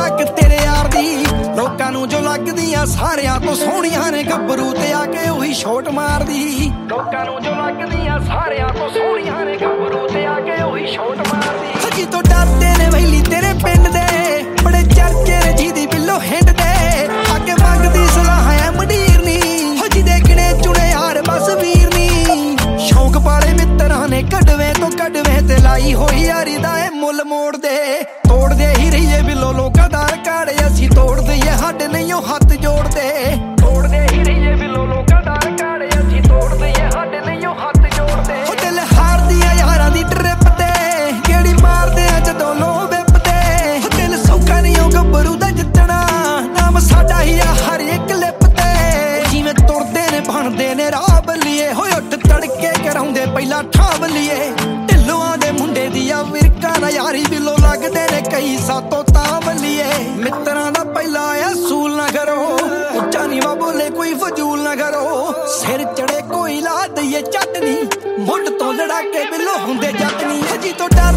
ਟੱਕ ਤੇਰੇ ਯਾਰ ਦੀ। ਲੋਕਾਂ ਨੂੰ ਜੋ ਲੱਗਦੀਆਂ ਸਾਰਿਆਂ ਤੋਂ ਸੋਹਣੀਆਂ ਨੇ, ਗੱਭਰੂ ਤੇ ਆ ਕੇ ਉਹੀ ਛੋਟ ਮਾਰਦੀ। ਲੋਕਾਂ ਨੂੰ ਜੋ ਲੱਗਦੀਆਂ ਸਾਰਿਆਂ ਤੋਂ ਸੋਹਣੀਆਂ ਨੇ, ਗੱਭਰੂ ਤੇ ਆ ਕੇ ਉਹੀ ਛੋਟ ਮਾਰਦੀ। ਸੱਜੀ ਤੋਂ ਡਰਦੇ ਨੇ ਵੈਲੀ ਤੇਰੇ ਪਿੰਡ ਦੇ, ਬੜੇ ਚਰਚੇ ਨੇ ਜਿਹਦੀ ਬਿੱਲੋ ਹਿੰਡ ਦੇ। ਆ ਕੇ ਮੰਗਦੀ ਸਲਾਹ ਐ ਮੰਡੀਰ ਨੀ, ਹੋ ਜਿਹਦੇ ਗਿਣੇ ਚੁਣੇ ਯਾਰ ਬਸ ਵੀਰ ਨੀ। ਸ਼ੌਂਕ ਪਾਲੇ ਮਿੱਤਰਾਂ ਨੇ ਕਢਵੇਂ ਤੋਂ ਕਢਵੇਂ ਤੇ ਲਾਈ ਹੋਈ ਯਾਰੀ ਦਾ ਏ ਮੁੱਲ ਮੋੜਦੇ। ਤੋੜਦੇ ਹੀ ਰਹੀਏ ਬਿੱਲੋ ਲੋਕਾਂ ਦਾ ਰਿਕਾਰਡ, ਅਸੀਂ ਤੋੜ ਦਈਏ ਸਾਡੇ ਨਹੀਂ ਉਹ ਹੱਥ ਜੋੜਦੇ। ਤੋੜਦੇ ਹੀ ਰਹੀਏ ਬਿੱਲੋ ਲੋਕਾਂ ਦਾ ਰਿਕਾਰਡ, ਅਸੀਂ ਤੋੜ ਦਈਏ ਸਾਡੇ ਨਹੀਂ ਉਹ ਹੱਥ ਜੋੜਦੇ। ਉਹ ਦਿਲ ਹਾਰਦੀਆਂ ਯਾਰਾਂ ਦੀ ਟ੍ਰਿਪ ਤੇ, ਕਿਹੜੀ ਮਾਰਦੇ ਆ ਜਦੋਂ ਲੋ ਵਿਪ ਤੇ। ਉਹ ਦਿਲ ਸੌਖਾ ਨਹੀਂ ਉਹ ਗੱਭਰੂ ਦਾ ਜਿੱਤਣਾ, ਨਾਮ ਸਾਡਾ ਹੀ ਆ ਹਰ ਇੱਕ ਲਿਪ ਤੇ। ਜਿਵੇਂ ਤੁਰਦੇ ਨੇ ਬਣਦੇ ਨੇ ਰਾਹ ਬੱਲੀਏ, ਹੋਏ ਉੱਠ ਤੜਕੇ ਕਰਾਉਂਦੇ ਪਹਿਲਾਂ ਠਾਹ ਬੱਲੀਏ। ਢਿੱਲੋਆਂ ਦੇ ਮੁੰਡੇ ਦੀ ਆ ਵਿਰਕਾ ਨਾ ਯਾਰੀ, ਬਿੱਲੋ ਲੱਗਦੇ ਨੇ ਕਈ ਸਾਤੋਂ ਤਾਂ ਬੱਲੀਏ। ਮਿੱਤਰਾਂ ਦਾ ਪਹਿਲਾ ਆ ਸੂਲ ਨਾ ਕਰੋ, ਉੱਚਾ ਨੀਵਾਂ ਬੋਲੇ ਕੋਈ ਫਜ਼ੂਲ ਨਾ ਕਰੋ। ਸਿਰ ਚੜੇ ਕੋਈ ਲਾ ਦਈਏ ਚਟਨੀ, ਮੁੱਢ ਤੋਂ ਲੜਾ ਕੇ ਬਿੱਲੋ ਹੁੰਦੇ ਜੱਟ ਨੀ। ਜੀ ਤੋਂ ਡਰ